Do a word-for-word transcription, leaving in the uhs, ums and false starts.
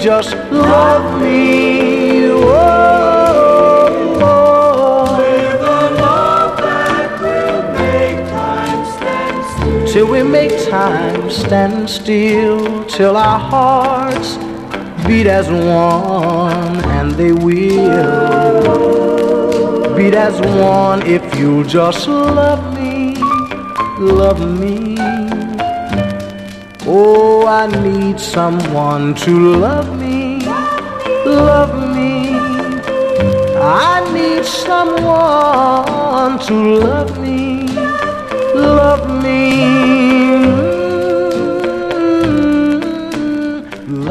just love me. Oh, oh. With a love that will make time stand still. Till we make time stand still, till our hearts beat as one, and they will beat as one if you'll just love me, love me. Oh, I need someone to love me, love me. I need someone to love me, love me.